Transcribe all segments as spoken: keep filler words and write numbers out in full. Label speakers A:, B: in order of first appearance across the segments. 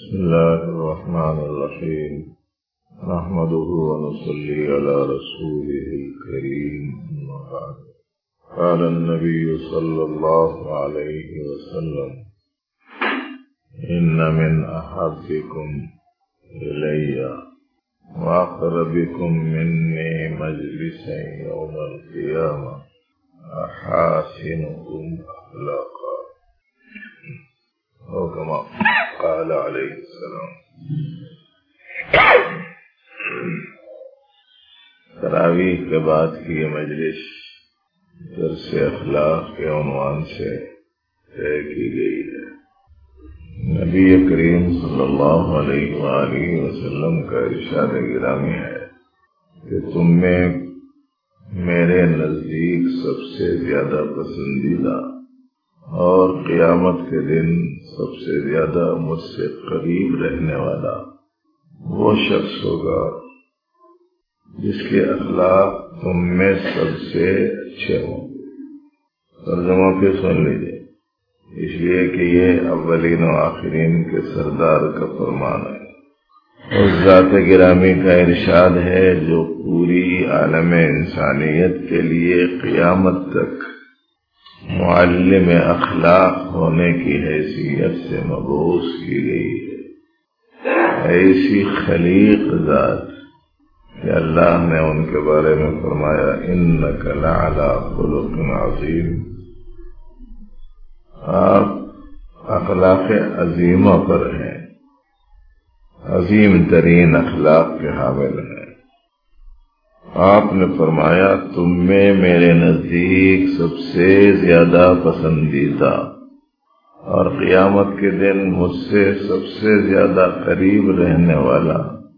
A: بسم الله الرحمن الرحيم نحمده ونصلي على رسوله الكريم أما بعد قال النبي صلى الله عليه وسلم إن من أحبكم إلي وأقربكم مني مجلسا يوم القيامة أحاسنكم أخلاقا أو كما قال عليه السلام. تراویح کے بعد کی یہ مجلس درس اخلاق کے عنوان سے طے کی گئی ہے. نبی کریم صلی اللہ علیہ وآلہ وسلم کا ارشاد گرامی ہے کہ تم میں میرے نزدیک سب سے زیادہ پسندیدہ اور قیامت کے دن سب سے زیادہ مجھ سے قریب رہنے والا وہ شخص ہوگا جس کے اخلاق تم میں سب سے اچھے ہوں گے. ترجمہ پھر سن لیجیے، اس لیے کہ یہ اولین و آخرین کے سردار کا فرمان ہے. اس ذات گرامی کا ارشاد ہے جو پوری عالم انسانیت کے لیے قیامت تک معلم اخلاق ہونے کی حیثیت سے مبعوث کی گئی ہے. ایسی خلیق ذات کہ اللہ نے ان کے بارے میں فرمایا انک لعلی خلق عظیم، آپ اخلاق عظیمہ پر ہیں، عظیم ترین اخلاق کے حامل ہیں. آپ نے فرمایا تم میں میرے نزدیک سب سے زیادہ پسندیدہ اور قیامت کے دن مجھ سے سب سے زیادہ قریب رہنے والا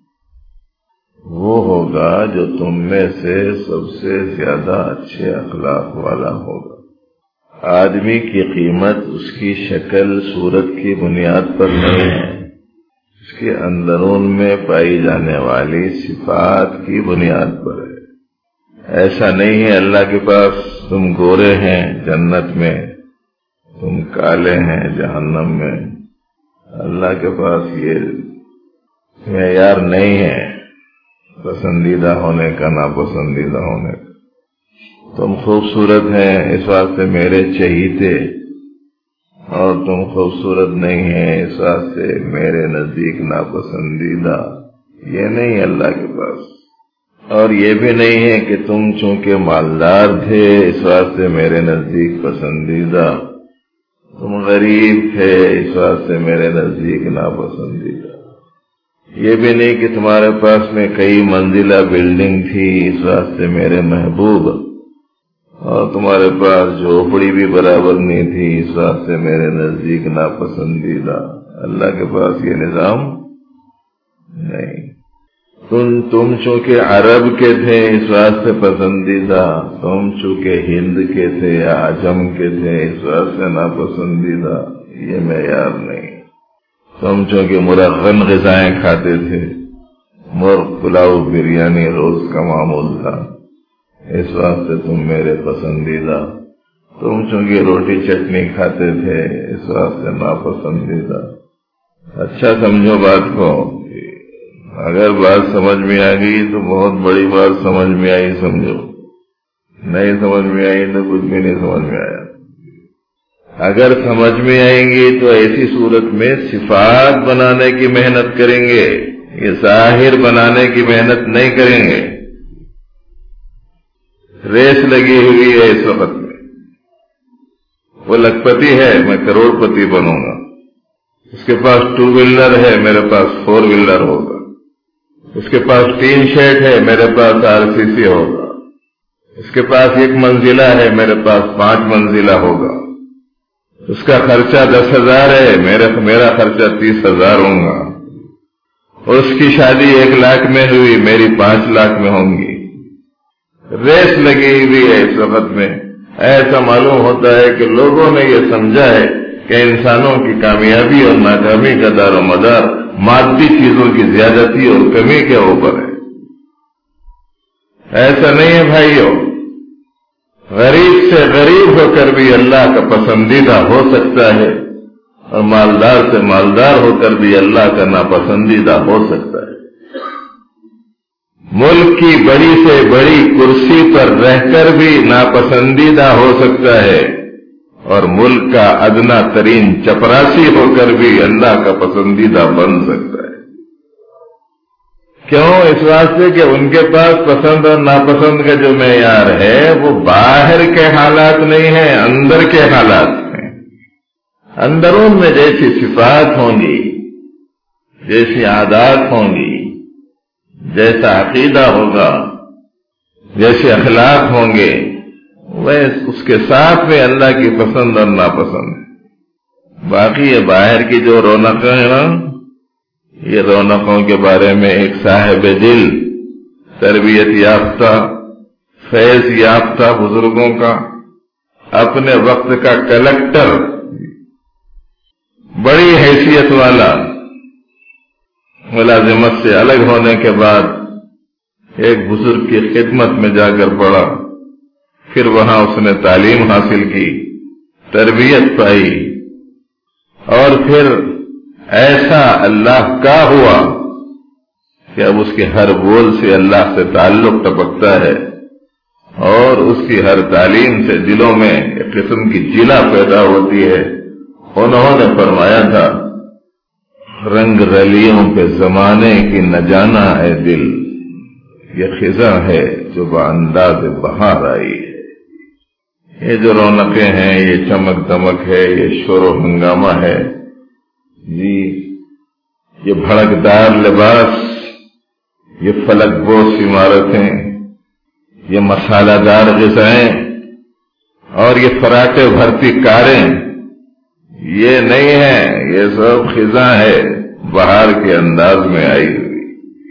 A: وہ ہوگا جو تم میں سے سب سے زیادہ اچھے اخلاق والا ہوگا. آدمی کی قیمت اس کی شکل صورت کی بنیاد پر نہیں ہے، اس کے اندرون میں پائی جانے والی صفات کی بنیاد پر ہے. ایسا نہیں ہے اللہ کے پاس تم گورے ہیں جنت میں، تم کالے ہیں جہنم میں. اللہ کے پاس یہ معیار نہیں ہے پسندیدہ ہونے کا ناپسندیدہ ہونے کا. تم خوبصورت ہیں اس واسطے میرے چہیتے، اور تم خوبصورت نہیں ہیں اس واسطے میرے نزدیک ناپسندیدہ. یہ نہیں اللہ کے پاس. اور یہ بھی نہیں ہے کہ تم چونکہ مالدار تھے اس واسطے میرے نزدیک پسندیدہ، تم غریب تھے اس واسطے میرے نزدیک ناپسندیدہ. یہ بھی نہیں کہ تمہارے پاس میں کئی منزلہ بلڈنگ تھی اس واسطے میرے محبوب، اور تمہارے پاس جھوپڑی بھی برابر نہیں تھی اس واسطے میرے نزدیک ناپسندیدہ. اللہ کے پاس یہ نظام نہیں. تم تم چونکہ عرب کے تھے اس واسطے پسندیدہ، تم چونکہ ہند کے تھے یا عجم کے تھے اس واسطے ناپسندیدہ. یہ معیار نہیں. تم چونکہ مرغن غذائیں کھاتے تھے، مرغ پلاؤ بریانی روز کا معمول تھا اس واسطے تم میرے پسندیدہ. تم چونکہ روٹی چٹنی کھاتے تھے اس واسطے ناپسندیدہ. اچھا سمجھو بات کو. اگر بات سمجھ میں آ گئی تو بہت بڑی بات سمجھ میں آئی سمجھو، نہیں سمجھ میں آئی تو کچھ بھی نہیں سمجھ میں آیا. اگر سمجھ میں آئیں گی تو ایسی صورت میں صفات بنانے کی محنت کریں گے، یہ ظاہر بنانے کی محنت نہیں کریں گے. ریس لگی ہوئی ہے اس وقت میں، وہ لکھپتی ہے میں کروڑ پتی بنوں گا، اس کے پاس ٹو ویلر ہے میرے پاس فور ویلر ہوگا، اس کے پاس تین شیٹ ہے میرے پاس آر سی سی ہوگا، اس کے پاس ایک منزلہ ہے میرے پاس پانچ منزلہ ہوگا، اس کا خرچہ دس ہزار ہے میرا میرا خرچہ تیس ہزار ہوگا، اور اس کی شادی ایک لاکھ میں ہوئی میری پانچ لاکھ میں ہوں گی. ریس لگی ہوئی ہے اس وقت میں. ایسا معلوم ہوتا ہے کہ لوگوں نے یہ سمجھا ہے کہ انسانوں کی کامیابی اور ناکامی کا دار و مدار مادی چیزوں کی زیادتی اور کمی کے اوپر ہے. ایسا نہیں ہے بھائیو. غریب سے غریب ہو کر بھی اللہ کا پسندیدہ ہو سکتا ہے، اور مالدار سے مالدار ہو کر بھی اللہ کا ناپسندیدہ ہو سکتا ہے، ملک کی بڑی سے بڑی کرسی پر رہ کر بھی ناپسندیدہ ہو سکتا ہے، اور ملک کا ادنا ترین چپراسی ہو کر بھی اللہ کا پسندیدہ بن سکتا ہے۔ کیوں؟ اس واسطے کہ ان کے پاس پسند اور ناپسند کا جو معیار ہے وہ باہر کے حالات نہیں ہیں، اندر کے حالات ہیں۔ اندرون میں جیسی صفات ہوں گی، جیسی عادات ہوں گی، جیسا عقیدہ ہوگا، جیسے اخلاق ہوں گے، وہ اس کے ساتھ میں اللہ کی پسند اور ناپسند۔ باقی یہ باہر کی جو رونقیں ہیں نا، یہ رونقوں کے بارے میں ایک صاحب دل، تربیت یافتہ، فیض یافتہ بزرگوں کا، اپنے وقت کا کلکٹر، بڑی حیثیت والا، ملازمت سے الگ ہونے کے بعد ایک بزرگ کی خدمت میں جا کر پڑا، پھر وہاں اس نے تعلیم حاصل کی، تربیت پائی، اور پھر ایسا اللہ کا ہوا کہ اب اس کے ہر بول سے اللہ سے تعلق ٹپکتا ہے، اور اس کی ہر تعلیم سے دلوں میں ایک قسم کی جلا پیدا ہوتی ہے۔ انہوں نے فرمایا تھا، رنگ رلیوں پہ زمانے کی نہ جانا اے دل، یہ خزاں ہے جو بانداز بہار آئی ہے۔ یہ جو رونقیں ہیں، یہ چمک دمک ہے، یہ شور و ہنگامہ ہے جی، یہ بھڑکدار لباس، یہ فلک بوس عمارتیں، یہ مسالہ دار غذائیں، اور یہ فراٹے بھرتی کاریں، یہ نہیں ہے، یہ سب خزاں ہے بہار کے انداز میں آئی ہوئی۔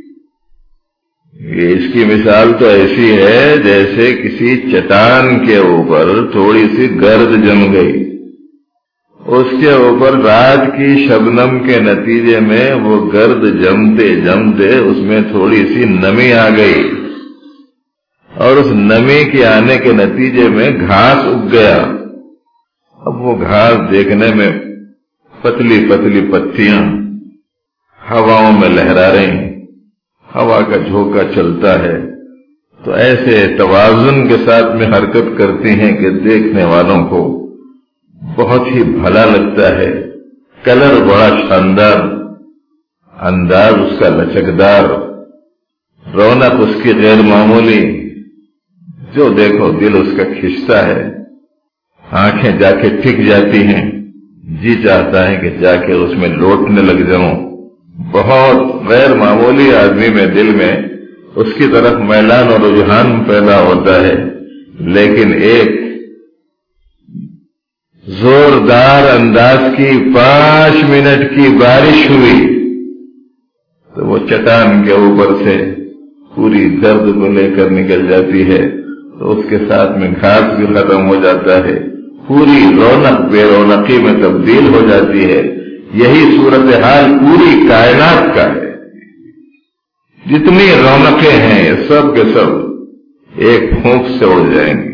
A: یہ اس کی مثال تو ایسی ہے جیسے کسی چٹان کے اوپر تھوڑی سی گرد جم گئی، اس کے اوپر رات کی شبنم کے نتیجے میں وہ گرد جمتے جمتے اس میں تھوڑی سی نمی آ گئی، اور اس نمی کے آنے کے نتیجے میں گھاس اگ گیا۔ اب وہ گھاس دیکھنے میں پتلی پتلی پتیاں ہواؤں میں لہرا رہی، ہوا کا جھونکا چلتا ہے تو ایسے توازن کے ساتھ میں حرکت کرتی ہیں کہ دیکھنے والوں کو بہت ہی بھلا لگتا ہے۔ کلر بڑا شاندار، انداز اس کا لچکدار، رونق اس کی غیر معمولی، جو دیکھو دل اس کا کھنچتا ہے، آنکھیں جا کے ٹک جاتی ہیں، جی چاہتا ہے کہ جا کے اس میں لوٹنے لگ جاؤں۔ بہت غیر معمولی آدمی میں دل میں اس کی طرف میلان اور رجحان پیدا ہوتا ہے، لیکن ایک زوردار انداز کی پانچ منٹ کی بارش ہوئی تو وہ چٹان کے اوپر سے پوری گرد کو لے کر نکل جاتی ہے، تو اس کے ساتھ میں گھاس بھی ختم ہو جاتا ہے، پوری رونق بے رونقی میں تبدیل ہو جاتی ہے۔ یہی صورتحال پوری کائنات کا ہے۔ جتنی رونقیں ہیں یہ سب کے سب ایک پھونک سے اڑ جائیں گی،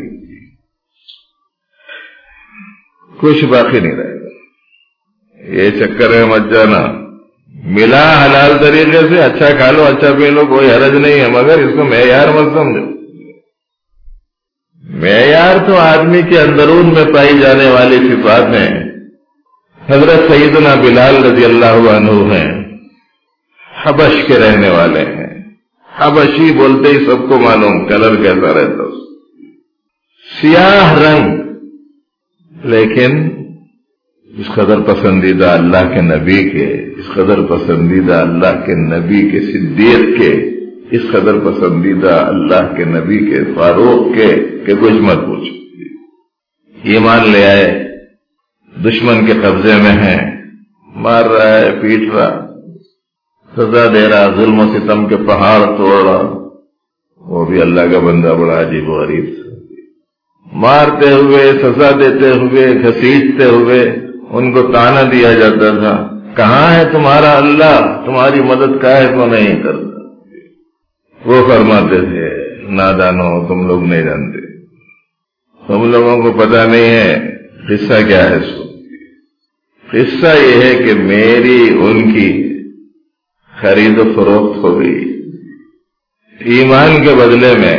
A: کچھ باقی نہیں رہے گا۔ یہ چکر ہے مت جانا، ملا حلال طریقے سے اچھا کھا لو، اچھا پی لو، کوئی حرج نہیں ہے، مگر اس کو معیار مت سمجھو۔ معیار تو آدمی کے اندرون میں پائی جانے والی صفات ہیں۔ حضرت سیدنا بلال رضی اللہ عنہ ہیں، حبش کے رہنے والے ہیں، حبشی بولتے ہی سب کو معلوم کلر کیسا رہتا، سیاہ رنگ، لیکن اس قدر پسندیدہ اللہ کے نبی کے، اس قدر پسندیدہ اللہ کے نبی کے صدیق کے، اس قدر پسندیدہ اللہ کے نبی کے فاروق کے کہ کچھ مت پوچھو۔ ایمان لے آئے، دشمن کے قبضے میں ہیں، مار رہا ہے، پیٹ رہا، سزا دے رہا، ظلم و ستم کے پہاڑ توڑ رہا، وہ بھی اللہ کا بندہ بڑا عجیب و غریب، مارتے ہوئے، سزا دیتے ہوئے، گھسیٹتے ہوئے ان کو تانا دیا جاتا تھا، کہاں ہے تمہارا اللہ، تمہاری مدد کا ہے تو نہیں کرتا۔ وہ فرماتے تھے، نادانو تم لوگ نہیں جانتے، تم لوگوں کو پتہ نہیں ہے قصہ کیا ہے، سو قصہ یہ ہے کہ میری ان کی خرید و فروخت ہو گئی ایمان کے بدلے میں،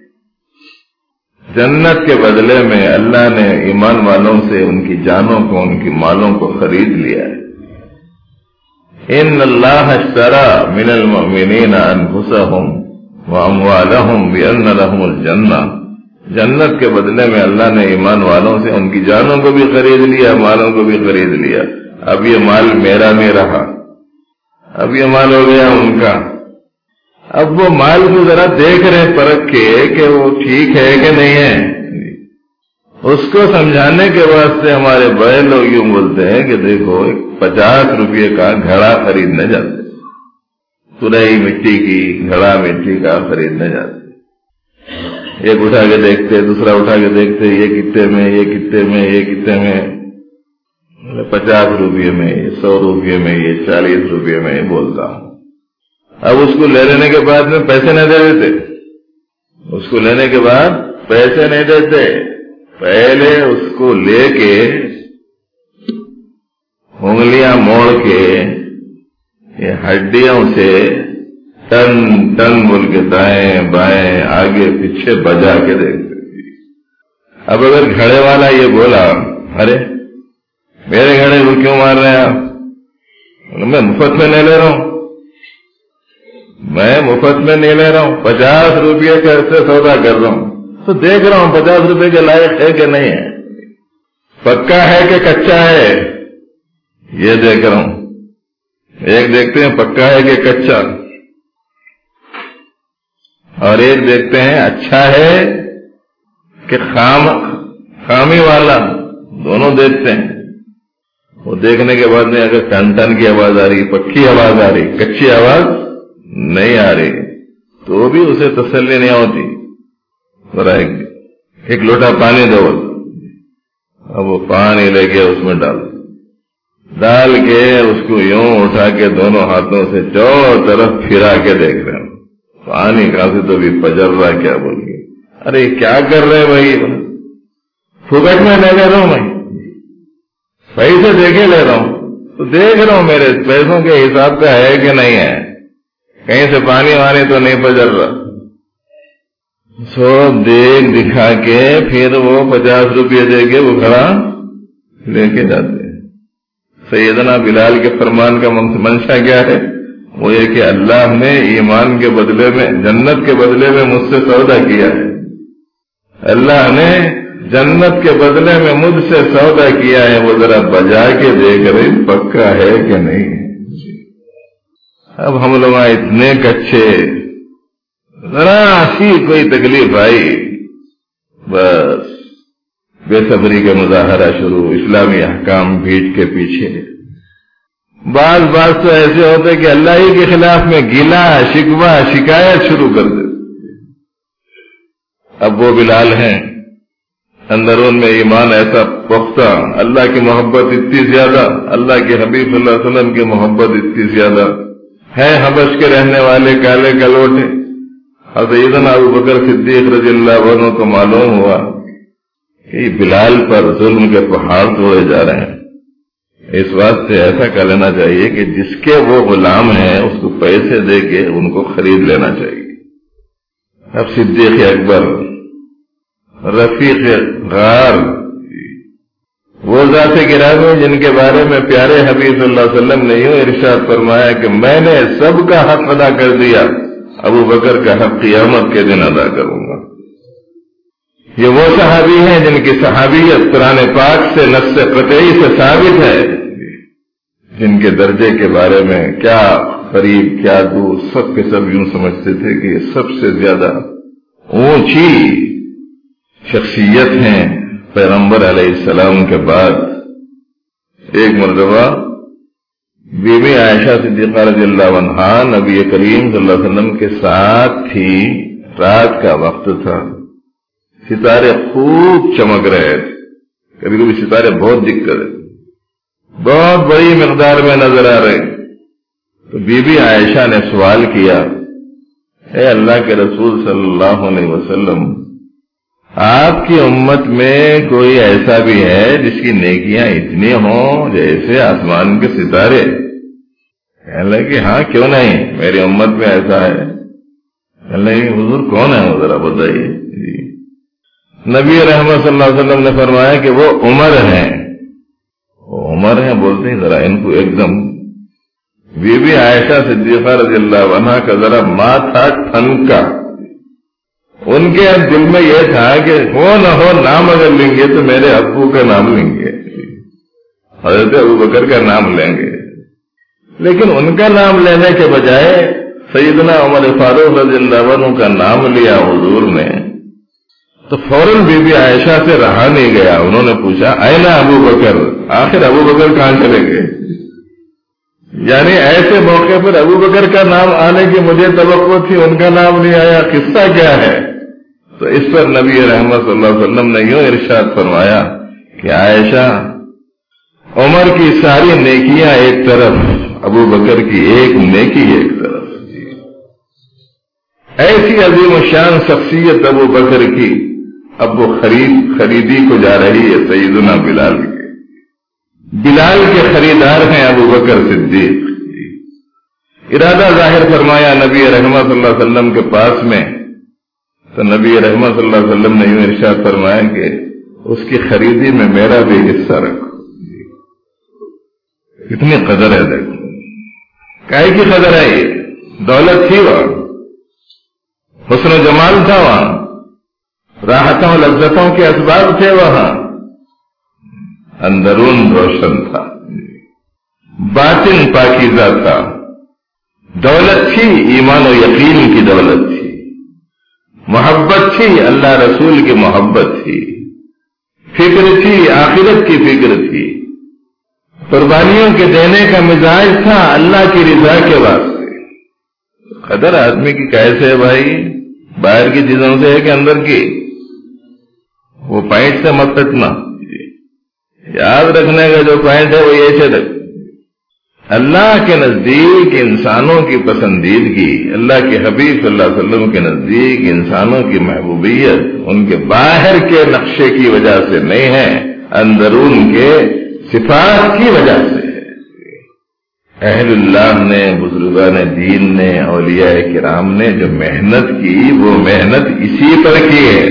A: جنت کے بدلے میں اللہ نے ایمان والوں سے ان کی جانوں کو، ان کی مالوں کو خرید لیا ہے۔ ان اللہ اشترى من المؤمنین انفسهم واموالهم بان لهم الجنہ، جنت کے بدلے میں اللہ نے ایمان والوں سے ان کی جانوں کو بھی خرید لیا، مالوں کو بھی خرید لیا۔ اب یہ مال میرا نہیں رہا، اب یہ مال ہو گیا ان کا۔ اب وہ مال کو ذرا دیکھ رہے پرکھ کے کہ وہ ٹھیک ہے کہ نہیں ہے، اس کو سمجھانے کے واسطے ہمارے بڑے لوگ یوں بولتے ہیں کہ دیکھو پچاس روپے کا گھڑا خریدنے جاتے، سرہی مٹی کی گھڑا مٹی کا خریدنے جاتے، ایک اٹھا کے دیکھتے، دوسرا اٹھا کے دیکھتے، یہ کتنے میں، یہ کتنے میں، یہ کتنے میں، پچاس روپے میں، سو روپے میں، یہ چالیس روپے میں بولتا ہوں۔ اب اس کو لے لینے کے بعد میں پیسے نہیں دے دیتے، اس کو لینے کے بعد پیسے نہیں دیتے، پہلے اس کو لے کے انگلیاں موڑ کے یہ ہڈیوں سے ٹن ٹن بول کے دائیں بائیں آگے پیچھے بجا کے دیکھتے۔ اب اگر گھڑے والا یہ بولا ارے میرے گھڑے کو کیوں مار رہے ہیں آپ، میں مفت میں نہیں لے رہا ہوں، میں مفت میں نہیں لے رہا ہوں، پچاس روپیے کا سے سودا کر رہا ہوں تو دیکھ رہا ہوں پچاس روپے کے لائق ہے کہ نہیں ہے، پکا ہے کہ کچا ہے یہ دیکھ رہا ہوں۔ ایک دیکھتے ہیں پکا ہے کہ کچا، اور ایک دیکھتے ہیں اچھا ہے کہ خام خامی والا، دونوں دیکھتے ہیں۔ وہ دیکھنے کے بعد میں اگر ٹن ٹن کی آواز آ رہی، پکی آواز آ رہی، کچی آواز نہیں آ رہی تو بھی اسے تسلی نہیں ہوتی، ذرا ایک, ایک لوٹا پانی دو، اب وہ پانی لے کے اس میں ڈال ڈال کے اس کو یوں اٹھا کے دونوں ہاتھوں سے چاروں طرف پھرا کے دیکھ رہے ہیں، پانی کافی تو بھی پجر رہا، کیا بول گئے ارے کیا کر رہے بھائی، پھوکٹ میں لے لے رہا ہوں، میں پیسے دیکھے لے رہا ہوں تو دیکھ رہا ہوں میرے پیسوں کے حساب کا ہے کہ نہیں ہے، کہیں سے پانی وانی تو نہیں پجر رہا۔ سو دیکھ دکھا کے پھر وہ پچاس روپے دے کے وہ گھڑا لے کے جاتے ہیں۔ سیدنا بلال کے فرمان کا منشا کیا ہے؟ وہ یہ کہ اللہ نے ایمان کے بدلے میں، جنت کے بدلے میں مجھ سے سودا کیا ہے، اللہ نے جنت کے بدلے میں مجھ سے سودا کیا ہے، وہ ذرا بجا کے دیکھ رہے پکا ہے کہ نہیں۔ اب ہم لوگ اتنے کچے، ذرا سی کوئی تکلیف آئی بس بے صبری کے مظاہرہ شروع، اسلامی احکام بھیٹ کے پیچھے۔ بعض بعض تو ایسے ہوتے کہ اللہ ہی کے خلاف میں گلا شکوہ شکایت شروع کر دے۔ اب وہ بلال ہیں، اندرون میں ایمان ایسا پختہ، اللہ کی محبت اتنی زیادہ، اللہ کے حبیب صلی اللہ علیہ وسلم کی محبت اتنی زیادہ ہے، حبش کے رہنے والے کالے کلوٹے۔ حضرت سیدنا ابو بکر صدیق رضی اللہ عنہ کو معلوم ہوا کہ بلال پر ظلم کے پہاڑ توڑے جا رہے ہیں، اس واسطے ایسا کر لینا چاہیے کہ جس کے وہ غلام ہیں اس کو پیسے دے کے ان کو خرید لینا چاہیے۔ اب صدیق اکبر، رفیق غار، وہ ذات گرامی جن کے بارے میں پیارے حبیب صلی اللہ علیہ وسلم نے یوں ارشاد فرمایا کہ میں نے سب کا حق ادا کر دیا، ابو بکر کا حق قیامت کے دن ادا کروں گا۔ یہ وہ صحابی ہیں جن کی صحابیت قرآن پاک سے نص قطعی سے ثابت ہے، جن کے درجے کے بارے میں کیا قریب کیا دور سب کے سب یوں سمجھتے تھے کہ یہ سب سے زیادہ اونچی شخصیت ہیں پیغمبر علیہ السلام کے بعد۔ ایک مرتبہ بی بی عائشہ صدیقہ رضی اللہ عنہا نبی کریم صلی اللہ علیہ وسلم کے ساتھ تھی، رات کا وقت تھا، ستارے خوب چمک رہے تھے، کبھی کبھی ستارے بہت دکھ رہے، بہت بڑی مقدار میں نظر آ رہے۔ تو بی بی عائشہ نے سوال کیا، اے اللہ کے رسول صلی اللہ علیہ وسلم، آپ کی امت میں کوئی ایسا بھی ہے جس کی نیکیاں اتنی ہوں جیسے آسمان کے ستارے؟ کہنے لگے کہ ہاں کیوں نہیں، میری امت میں ایسا ہے۔ کہنے لگے حضور کون ہے وہ ذرا بتائیے۔ جی نبی رحمت صلی اللہ علیہ وسلم نے فرمایا کہ وہ عمر ہیں۔ وہ عمر ہیں بولتے ہیں ذرا ان کو ایک دم بی بی عائشہ صدیقہ رضی اللہ عنہا کا ذرا ماتھا ٹھنکا۔ ان کے دل میں یہ تھا کہ ہو نہ ہو نام اگر لیں گے تو میرے ابو کا نام لیں گے، حضرت ابو بکر کا نام لیں گے، لیکن ان کا نام لینے کے بجائے سیدنا عمر فاروق رضی اللہ عنہ کا نام لیا حضور نے، تو فوراً بی بی عائشہ سے رہا نہیں گیا۔ انہوں نے پوچھا اینا ابو بکر، آخر ابو بکر کہاں چلے گئے؟ یعنی ایسے موقع پر ابو بکر کا نام آنے کی مجھے توقع تھی، ان کا نام نہیں آیا، قصہ کیا ہے؟ تو اس پر نبی رحمت صلی اللہ علیہ وسلم نے یوں ارشاد فرمایا کہ عائشہ عمر کی ساری نیکیاں ایک طرف، ابو بکر کی ایک نیکی ایک طرف۔ ایسی عظیم الشان شخصیت ابو بکر کی اب وہ خرید خریدی کو جا رہی ہے سیدنا بلال کے۔ بلال کے خریدار ہیں ابو بکر صدیق۔ ارادہ ظاہر فرمایا نبی رحمت صلی اللہ علیہ وسلم کے پاس میں، تو نبی رحمت صلی اللہ علیہ وسلم نے یوں ارشاد فرمایا کہ اس کی خریدی میں میرا بھی حصہ رکھو۔ کتنی قدر ہے، دیکھو کاہے کی قدر ہے، یہ دولت تھی وہاں، حسن و جمال تھا وہاں، راحتوں لذتوں کے اسباب تھے وہاں، اندرون روشن تھا، باطن پاکیزہ تھا، دولت تھی ایمان و یقین کی دولت تھی، محبت تھی اللہ رسول کی محبت تھی، فکر تھی آخرت کی فکر تھی، قربانیوں کے دینے کا مزاج تھا اللہ کی رضا کے واسطے۔ قدر آدمی کی کیسے ہے بھائی، باہر کی چیزوں سے ہے کہ اندر کی؟ وہ پوائنٹ سے مت رکھنا، یاد رکھنے کا جو پوائنٹ ہے وہ یہ سے رکھ۔ اللہ کے نزدیک انسانوں کی پسندیدگی، اللہ کے حبیب صلی اللہ علیہ وسلم کے نزدیک انسانوں کی محبوبیت ان کے باہر کے نقشے کی وجہ سے نہیں ہے، اندرون کے صفات کی وجہ سے ہے۔ اہل اللہ نے، بزرگان دین نے، اولیاء کرام نے جو محنت کی وہ محنت اسی پر کی ہے۔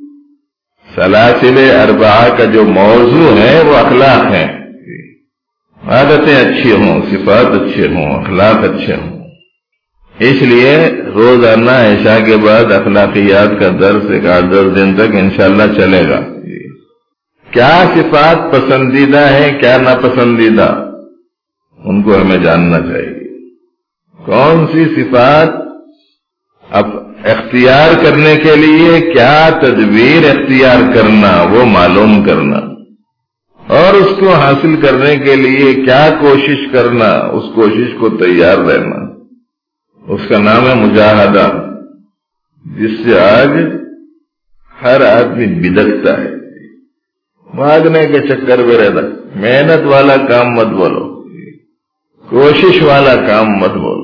A: سلاسل اربعہ کا جو موضوع ہے وہ اخلاق ہیں، عادتیں اچھی ہوں، صفات اچھے ہوں، اخلاق اچھے ہوں۔ اس لیے روزانہ عشاء کے بعد اخلاقیات کا درس ایک آٹھ دس دن تک انشاءاللہ چلے گا۔ کیا صفات پسندیدہ ہیں، کیا ناپسندیدہ، ان کو ہمیں جاننا چاہیے۔ کون سی صفات اب اختیار کرنے کے لیے کیا تدبیر اختیار کرنا وہ معلوم کرنا، اور اس کو حاصل کرنے کے لیے کیا کوشش کرنا، اس کوشش کو تیار رہنا، اس کا نام ہے مجاہدہ، جس سے آج ہر آدمی بدکتا ہے، بھاگنے کے چکر میں رہتا۔ محنت والا کام مت بولو، کوشش والا کام مت بولو،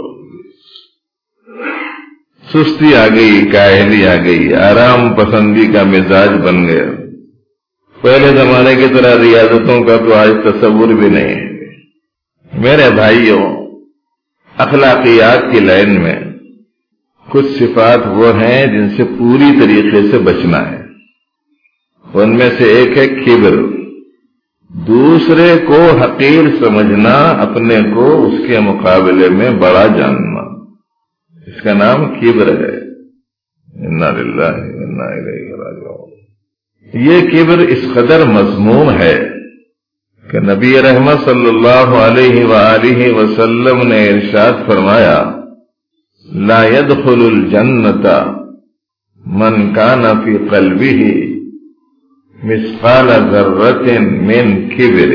A: سستی آ گئی، کاہلی آ گئی، آرام پسندی کا مزاج بن گیا۔ پہلے زمانے کی طرح ریاضتوں کا تو آج تصور بھی نہیں ہے۔ میرے بھائیوں، اخلاقیات کی لائن میں کچھ صفات وہ ہیں جن سے پوری طریقے سے بچنا ہے۔ ان میں سے ایک ہے کبر، دوسرے کو حقیر سمجھنا، اپنے کو اس کے مقابلے میں بڑا جاننا، اس کا نام کبر ہے۔ انا للہ و انا الیہ راجعون۔ یہ کبر اس قدر مذموم ہے کہ نبی رحمت صلی اللہ علیہ وآلہ وسلم نے ارشاد فرمایا، لا يدخل الجنۃ من کان فی قلبہ مثقال ذرۃ من کبر۔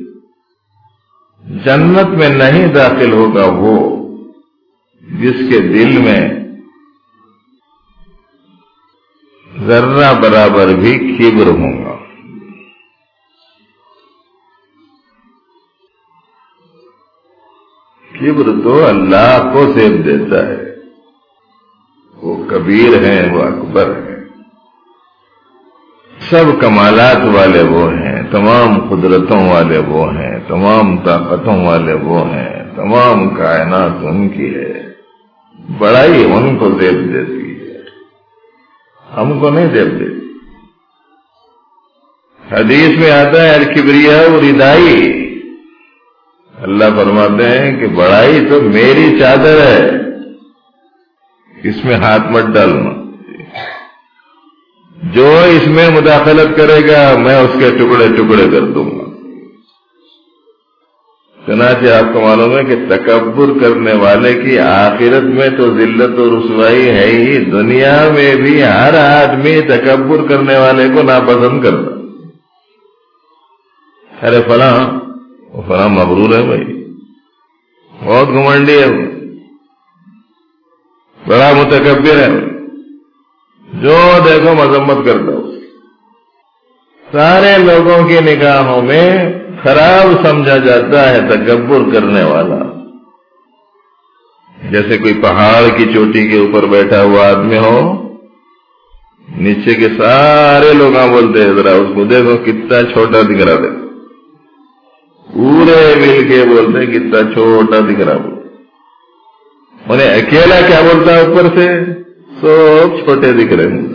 A: جنت میں نہیں داخل ہوگا وہ جس کے دل میں ذرہ برابر بھی کبر ہوگا۔ کبر تو اللہ کو زیب دیتا ہے، وہ کبیر ہیں، وہ اکبر ہیں۔ سب کمالات والے وہ ہیں، تمام قدرتوں والے وہ ہیں، تمام طاقتوں والے وہ ہیں، تمام کائنات ان کی ہے، بڑائی ان کو زیب دیتی ہے، ہم کو نہیں زیب دیتی۔ حدیث میں آتا ہے الکبریاء ردائی، اللہ فرماتے ہیں کہ بڑائی تو میری چادر ہے، اس میں ہاتھ مت ڈالنا، جو اس میں مداخلت کرے گا میں اس کے ٹکڑے ٹکڑے کر دوں گا۔ چنانچہ آپ کو معلوم ہے کہ تکبر کرنے والے کی آخرت میں تو ذلت و رسوائی ہے ہی، دنیا میں بھی ہر آدمی تکبر کرنے والے کو ناپسند کرتا۔ ارے فلاں وہ فلاں مغرور ہے بھائی، بہت گھمنڈی ہے، بڑا متکبر ہے، جو دیکھو مذمت کرتا ہو، سارے لوگوں کی نگاہوں میں خراب سمجھا جاتا ہے تکبر کرنے والا۔ جیسے کوئی پہاڑ کی چوٹی کے اوپر بیٹھا ہوا آدمی ہو، نیچے کے سارے لوگ بولتے ہیں ذرا اس کو دیکھو کتنا چھوٹا دکھ رہا ہے، پورے مل کے بولتے ہیں کتنا چھوٹا دکھ رہا ہے، انہیں اکیلا کیا بولتا ہے اوپر سے سب چھوٹے دکھ رہے ہیں۔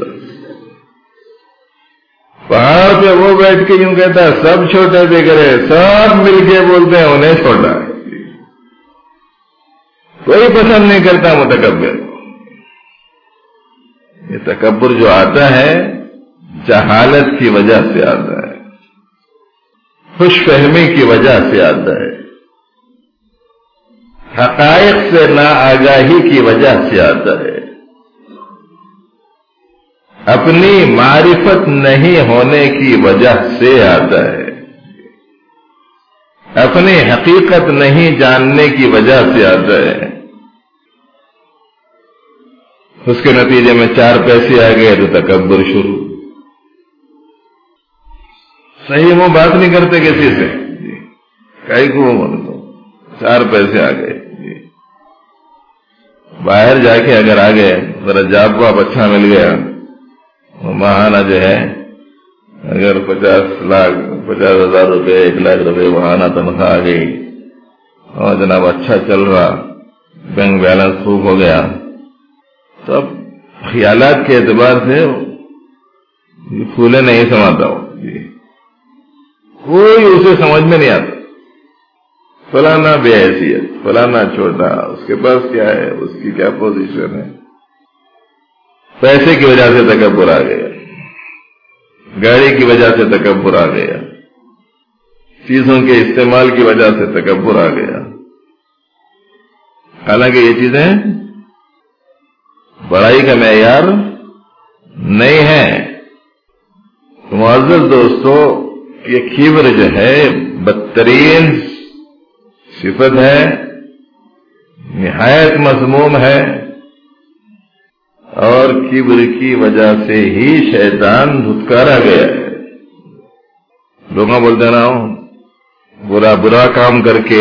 A: پہاڑ پہ وہ بیٹھ کے یوں کہتا ہے سب چھوٹے دکھ رہے، سب مل کے بولتے ہیں انہیں چھوٹا ہے۔ کوئی پسند نہیں کرتا متکبر۔ یہ تکبر جو آتا ہے جہالت کی وجہ سے آتا ہے، خوش فہمی کی وجہ سے آتا ہے، حقائق سے ناآگاہی کی وجہ سے آتا ہے، اپنی معرفت نہیں ہونے کی وجہ سے آتا ہے، اپنی حقیقت نہیں جاننے کی وجہ سے آتا ہے۔ اس کے نتیجے میں چار پیسے آ گئے تو تکبر شروع، صحیح وہ بات نہیں کرتے کسی سے، کئی کو بولتا چار پیسے آ گئے، باہر جا کے اگر آ گئے ذرا جاب واب اچھا مل گیا، ماہانہ جو ہے اگر پچاس لاکھ پچاس ہزار روپے ایک لاکھ روپے ماہانہ تنخواہ آ گئی اور جناب اچھا چل رہا، بینک بیلنس خوب ہو گیا، تو اب خیالات کے اعتبار سے پھولے نہیں سماتا ہو، کوئی اسے سمجھ میں نہیں آتا، فلانا بے حیثیت، فلانا چھوٹا، اس کے پاس کیا ہے، اس کی کیا پوزیشن ہے۔ پیسے کی وجہ سے تکبر آ گیا، گاڑی کی وجہ سے تکبر آ گیا، چیزوں کے استعمال کی وجہ سے تکبر آ گیا، حالانکہ یہ چیزیں بڑائی کا معیار نہیں ہے۔ معزز دوستو، یہ کبر جو ہے بدترین صفت ہے، نہایت مذموم ہے، اور کبر کی وجہ سے ہی شیطان دھتکارا گیا ہے۔ لوگ بولتے نا برا برا کام کر کے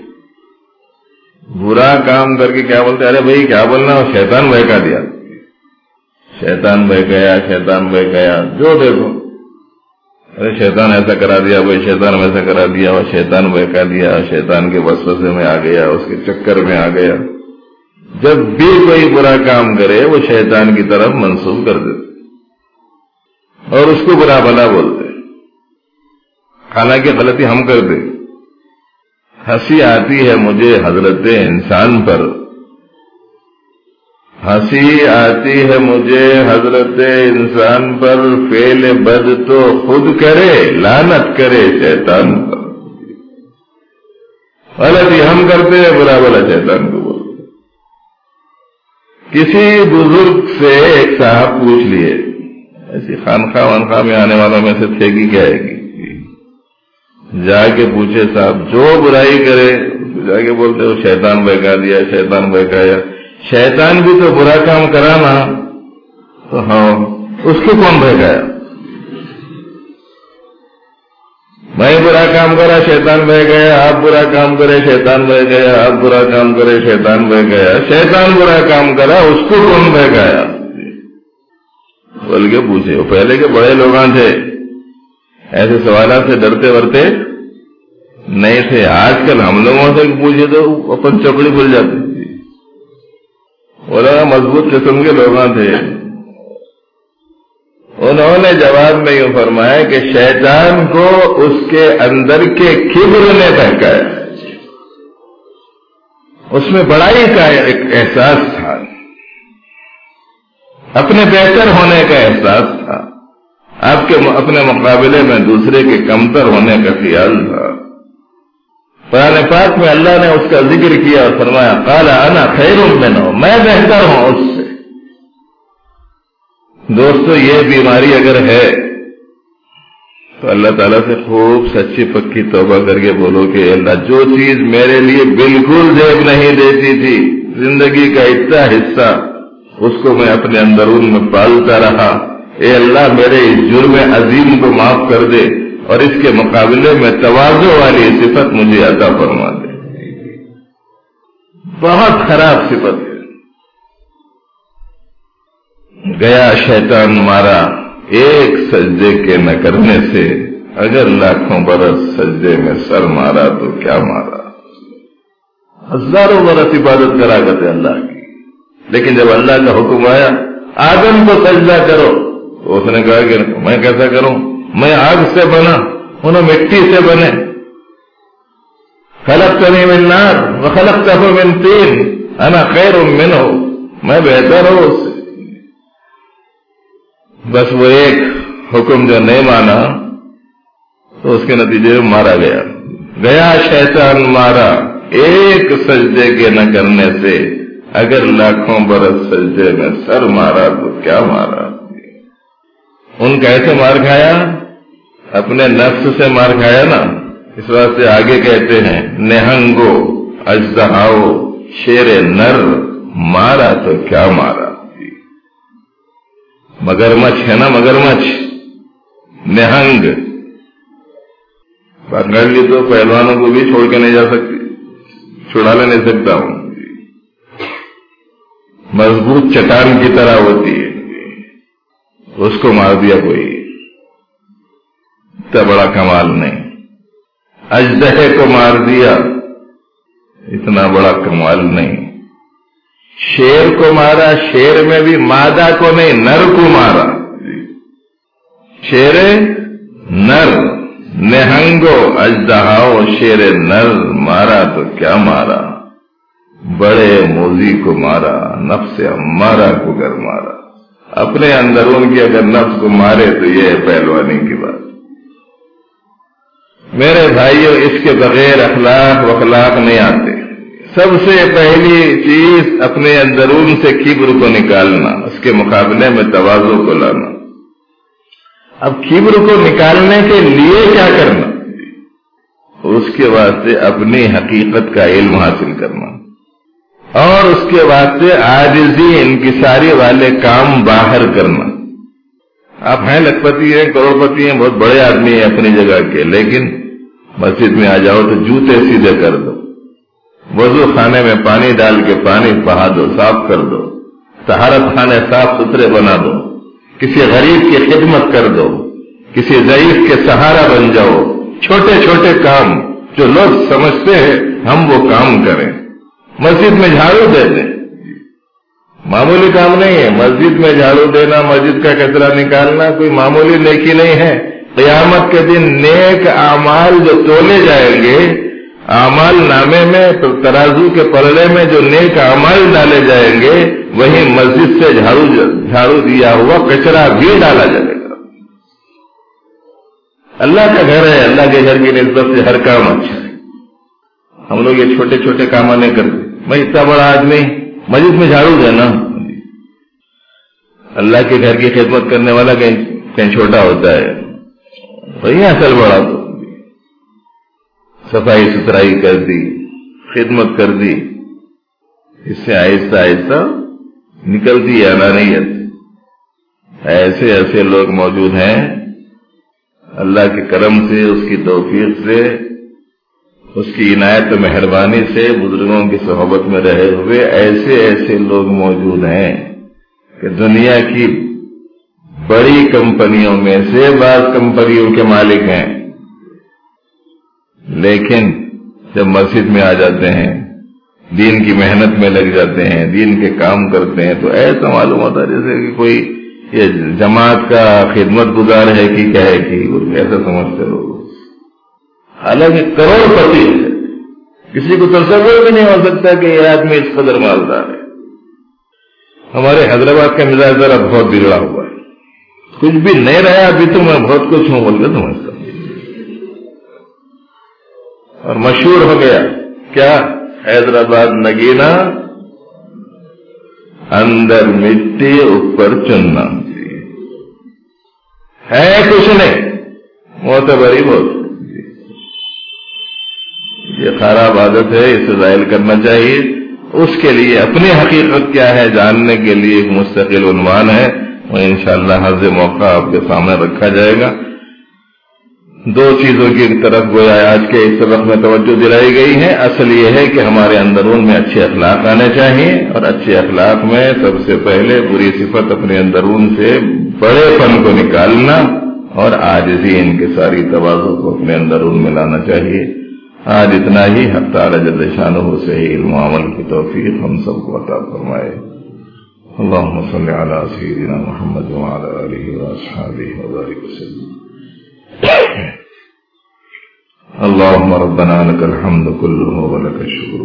A: برا کام کر کے کیا بولتے، ارے بھائی کیا بولنا، شیطان بہکا دیا، شیطان بہکایا، شیطان بہکایا، جو دیکھو ارے شیطان ایسا کرا دیا، بھائی شیطان ویسا کرا دیا، اور شیطان بہکا دیا، شیطان کے وسوسے میں آ گیا، اس کے چکر میں آ گیا۔ جب بھی کوئی برا کام کرے وہ شیطان کی طرف منسوب کر دیتے اور اس کو برا بھلا بولتے، حالانکہ غلطی ہم کرتے۔ ہنسی آتی ہے مجھے حضرت انسان پر، ہنسی آتی ہے مجھے حضرت انسان پر، فعل بد تو خود کرے، لعنت کرے شیطان پر۔ غلطی ہم کرتے ہیں، برا بھلا شیطان کو بولتے۔ کسی بزرگ سے ایک صاحب پوچھ لیے، ایسی خانخواہ وانخواہ میں آنے والوں میں سے تھے گی کیا ہے گی، جا کے پوچھے صاحب جو برائی کرے جا کے بولتے وہ شیطان بہکا دیا، شیطان بہکایا۔ شیطان بھی تو برا کام کرا نا، تو ہاں اس کو کون بہکایا؟ میں برا کام کرا شیطان بہ گیا، آپ برا کام کرے شیطان بہ گیا، آپ برا کام کرے شیطان بہ گیا، شیطان برا کام کرا اس کو کون بہ گیا؟ بول کے پوچھے. وہ پہلے کے بڑے لوگ تھے, ایسے سوالات سے ڈرتے ورتے نہیں تھے. آج کل ہم لوگوں سے پوچھے تو اپن چپڑی بھول جاتے. وہ لوگ مضبوط قسم کے لوگ تھے. انہوں نے جواب میں یوں فرمایا کہ شیطان کو اس کے اندر کے کبر نے بہکایا. اس میں بڑائی کا ایک احساس تھا, اپنے بہتر ہونے کا احساس تھا, آپ کے اپنے مقابلے میں دوسرے کے کمتر ہونے کا خیال تھا. قرآن پاک میں اللہ نے اس کا ذکر کیا اور فرمایا قال انا خیر منہ, میں بہتر ہوں اس سے. دوستو یہ بیماری اگر ہے تو اللہ تعالیٰ سے خوب سچی پکی توبہ کر کے بولو کہ اللہ جو چیز میرے لیے بالکل زیب نہیں دیتی تھی, زندگی کا اتنا حصہ اس کو میں اپنے اندرون میں پالتا رہا, اے اللہ میرے اس جرم عظیم کو معاف کر دے اور اس کے مقابلے میں تواضع والی صفت مجھے عطا فرما دے. بہت خراب صفت ہے. گیا شیطان مارا ایک سجدے کے نہ کرنے سے, اگر لاکھوں برس سجدے میں سر مارا تو کیا مارا. ہزاروں برس عبادت کرا کرتے اللہ کی, لیکن جب اللہ کا حکم آیا آدم کو سجدہ کرو تو اس نے کہا کہ میں کیسا کروں, میں آگ سے بنا, انہوں مٹی سے بنے. خلقتنی من نار وخلقتہ من طین انا خیر منہ, میں بہتر ہوں اس سے. بس وہ ایک حکم جو نہیں مانا تو اس کے نتیجے میں مارا گیا. گیا شیطان مارا ایک سجدے کے نہ کرنے سے, اگر لاکھوں برس سجدے میں سر مارا تو کیا مارا. ان کا ایسے مار کھایا, اپنے نفس سے مار کھایا نا. اس واسطے آگے کہتے ہیں نہنگو اژدہاؤ شیر نر, مارا تو کیا مارا. مگرمچھ ہے نا, مگرمچھ نہنگ پکڑ لی تو پہلوانوں کو بھی چھوڑ کے نہیں جا سکتی, چھڑا لے نہیں سکتا ہوں. مضبوط چٹان کی طرح ہوتی ہے, اس کو مار دیا کوئی, اتنا بڑا کمال نہیں. اژدہے کو مار دیا, اتنا بڑا کمال نہیں. شیر کو مارا, شیر میں بھی مادہ کو نہیں نر کو مارا. شیر نر, نہنگو اژدہاؤ شیر نر, مارا تو کیا مارا. بڑے موذی کو مارا, نفس امارہ کو گر مارا. اپنے اندرون کی اگر نفس کو مارے تو یہ ہے پہلوانی کی بات. میرے بھائیوں, اس کے بغیر اخلاق و اخلاق نہیں آتے. سب سے پہلی چیز اپنے اندرون سے کبر کو نکالنا, اس کے مقابلے میں تواضع کو لانا. اب کبر کو نکالنے کے لیے کیا کرنا, اس کے واسطے اپنی حقیقت کا علم حاصل کرنا, اور اس کے واسطے عاجزی انکساری والے کام باہر کرنا. آپ ہیں لکھپتی ہیں, کروڑ پتی ہیں, بہت بڑے آدمی ہیں اپنی جگہ کے, لیکن مسجد میں آ جاؤ تو جوتے سیدھے کر دو, وضو خانے میں پانی ڈال کے پانی بہا دو, صاف کر دو, طہارت خانے صاف ستھرے بنا دو, کسی غریب کی خدمت کر دو, کسی ضعیف کے سہارا بن جاؤ. چھوٹے چھوٹے کام جو لوگ سمجھتے ہیں ہم وہ کام کریں. مسجد میں جھاڑو دے دیں, معمولی کام نہیں ہے. مسجد میں جھاڑو دینا, مسجد کا کچرا نکالنا کوئی معمولی نیکی نہیں ہے. قیامت کے دن نیک اعمال جو تولے جائیں گے, اعمال نامے میں ترازو کے پلڑے میں جو نیک اعمال ڈالے جائیں گے, وہیں مسجد سے جھاڑو جھاڑو دیا ہوا کچرا بھی ڈالا جائے گا. اللہ کا گھر ہے, اللہ کے گھر کی نسبت سے ہر کام اچھا ہے. ہم لوگ یہ چھوٹے چھوٹے کام نہیں کرتے. میں اتنا بڑا آدمی, مسجد میں جھاڑو دینا. اللہ کے گھر کی خدمت کرنے والا کہیں کہیں چھوٹا ہوتا ہے, وہی اصل بڑا. تو صفائی ستھرائی کر دی, خدمت کر دی, اس سے آہستہ آہستہ نکلتی ہے انانیت. ایسے ایسے لوگ موجود ہیں اللہ کے کرم سے, اس کی توفیق سے, اس کی عنایت و مہربانی سے, بزرگوں کی صحبت میں رہے ہوئے ایسے ایسے لوگ موجود ہیں کہ دنیا کی بڑی کمپنیوں میں سے بعض کمپنیوں کے مالک ہیں، لیکن جب مسجد میں آ جاتے ہیں، دین کی محنت میں لگ جاتے ہیں، دین کے کام کرتے ہیں، تو ایسا معلوم ہوتا ہے جیسے کہ کوئی یہ جماعت کا خدمت گزار ہے کہ کیا ہے کہ ایسا سمجھتے لوگ، حالانکہ کروڑ پتی ہے، کسی کو تصور بھی نہیں ہو سکتا کہ یہ آدمی اس قدر مالدار ہے۔ ہمارے حیدرآباد کا مزاج ذرا بہت بگڑا ہوا ہے، کچھ بھی نہیں رہا ابھی تو میں بہت کچھ ہوں بول کے سمجھتا ہوں، اور مشہور ہو گیا کیا؟ حیدرآباد نگینا، اندر مٹی اوپر چننا، ہے کچھ نہیں، معتبری بہت۔ یہ خراب عادت ہے، اسے ظاہر کرنا چاہیے۔ اس کے لیے اپنی حقیقت کیا ہے جاننے کے لیے ایک مستقل عنوان ہے، وہ انشاءاللہ حظ موقع آپ کے سامنے رکھا جائے گا۔ دو چیزوں کی طرف گویا آج کے اس سبق میں توجہ دلائی گئی ہے۔ اصل یہ ہے کہ ہمارے اندرون میں اچھے اخلاق آنے چاہیے، اور اچھے اخلاق میں سب سے پہلے بری صفت اپنے اندرون سے بڑے پن کو نکالنا، اور عاجزی ان کے ساری تواضع کو اپنے اندرون میں لانا چاہیے۔ آج اتنا ہی، حق تعالی جل شانہ سے علم و عمل کی توفیق ہم سب کو عطا فرمائے۔ اللہم صلی علی سیدنا محمد وعلی آلہ واصحابہ وبارک وسلم۔ اللہم ربنا لک الحمد کلہ ولک الشکر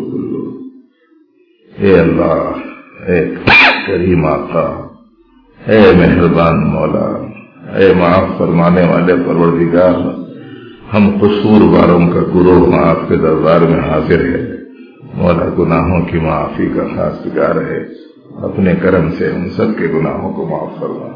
A: کلہ۔ اے اللہ، اے کریم آقا، اے مہربان مولا، اے معاف فرمانے والے پروردگار، ہم قصور والوں کا گروہ آپ کے دربار میں حاضر ہے۔ مولا گناہوں کی معافی کا خواستگار ہے، اپنے کرم سے ہم سب کے گناہوں کو معاف فرما۔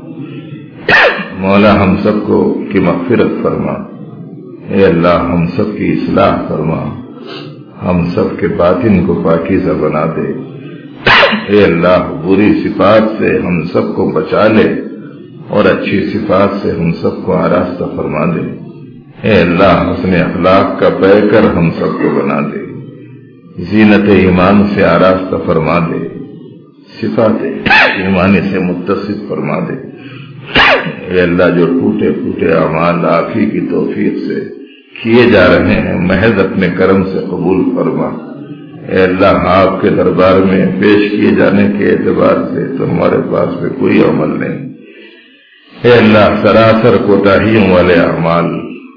A: مولا ہم سب کو کی مغفرت فرما۔ اے اللہ ہم سب کی اصلاح فرما، ہم سب کے باطن کو پاکیزہ بنا دے۔ اے اللہ بری صفات سے ہم سب کو بچا لے، اور اچھی صفات سے ہم سب کو آراستہ فرما دے۔ اے اللہ حسن اخلاق کا پیکر ہم سب کو بنا دے، زینت ایمان سے آراستہ فرما دے، صفات ایمانی سے متصف فرما دے۔ اے اللہ جو ٹوٹے پھوٹے اعمال آپ ہی کی توفیق سے کیے جا رہے ہیں، محض اپنے کرم سے قبول فرما۔ اے اللہ آپ کے دربار میں پیش کیے جانے کے اعتبار سے تو ہمارے پاس میں کوئی عمل نہیں۔ اے اللہ سراسر کوتاہیوں والے اعمال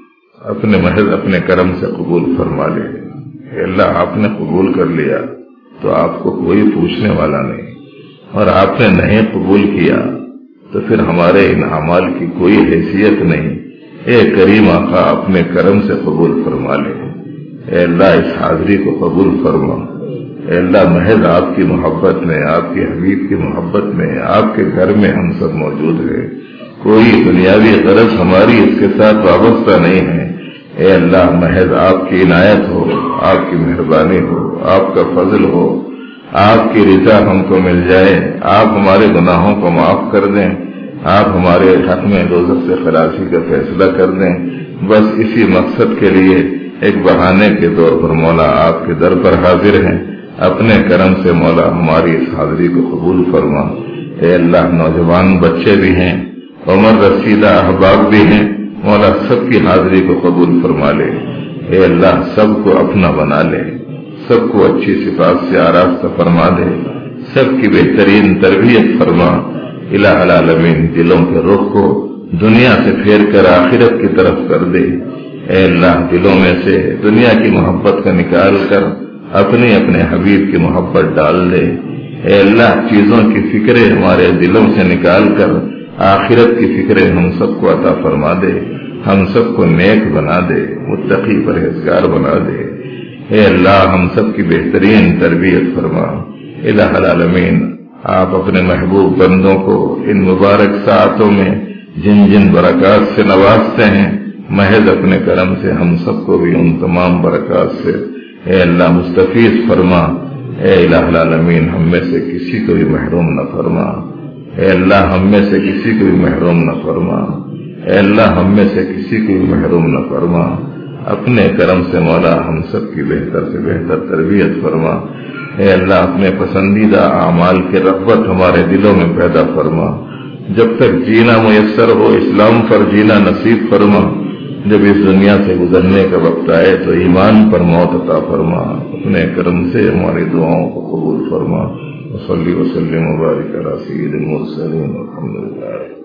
A: اپنے محض اپنے کرم سے قبول فرما لے۔ اے اللہ آپ نے قبول کر لیا تو آپ کو کوئی پوچھنے والا نہیں، اور آپ نے نہیں قبول کیا تو پھر ہمارے ان اعمال کی کوئی حیثیت نہیں۔ اے کریم آقا اپنے کرم سے قبول فرما لے۔ اے اللہ اس حاضری کو قبول فرما۔ اے اللہ محض آپ کی محبت میں، آپ کے حبیب کی محبت میں، آپ کے گھر میں ہم سب موجود ہیں، کوئی دنیاوی غرض ہماری اس کے ساتھ وابستہ نہیں ہے۔ اے اللہ محض آپ کی عنایت ہو، آپ کی مہربانی ہو، آپ کا فضل ہو، آپ کی رضا ہم کو مل جائے، آپ ہمارے گناہوں کو معاف کر دیں، آپ ہمارے حق میں دوزخ سے خلاصی کا فیصلہ کر دیں۔ بس اسی مقصد کے لیے ایک بہانے کے طور پر مولا آپ کے در پر حاضر ہیں۔ اپنے کرم سے مولا ہماری اس حاضری کو قبول فرما۔ اے اللہ نوجوان بچے بھی ہیں، عمر رسیدہ احباب بھی ہیں، مولا سب کی حاضری کو قبول فرما لے۔ اے اللہ سب کو اپنا بنا لے، سب کو اچھی صفات سے آراستہ فرما دے، سب کی بہترین تربیت فرما۔ الہ العالمین دلوں کے رخ کو دنیا سے پھیر کر آخرت کی طرف کر دے۔ اے اللہ دلوں میں سے دنیا کی محبت کا نکال کر اپنی اپنے حبیب کی محبت ڈال دے۔ اے اللہ چیزوں کی فکریں ہمارے دلوں سے نکال کر آخرت کی فکریں ہم سب کو عطا فرما دے، ہم سب کو نیک بنا دے، متقی پرہیزگار بنا دے۔ اے اللہ ہم سب کی بہترین تربیت فرما۔ الہ العالمین آپ اپنے محبوب بندوں کو ان مبارک ساعتوں میں جن جن برکات سے نوازتے ہیں، محض اپنے کرم سے ہم سب کو بھی ان تمام برکات سے اے اللہ مستفیض فرما۔ اے الہ العالمین ہم میں سے کسی کو بھی محروم نہ فرما۔ اے اللہ ہم میں سے کسی کو بھی محروم نہ فرما۔ اے اللہ ہم میں سے کسی کو بھی محروم نہ فرما۔ اپنے کرم سے مولا ہم سب کی بہتر سے بہتر تربیت فرما۔ اے اللہ اپنے پسندیدہ اعمال کی رغبت ہمارے دلوں میں پیدا فرما۔ جب تک جینا میسر ہو اسلام پر جینا نصیب فرما، جب اس دنیا سے گزرنے کا وقت آئے تو ایمان پر موت عطا فرما، اپنے کرم سے ہماری دعاؤں کو قبول فرما۔ وصلی وسلم وبارک علی سید المرسلین والحمد للہ۔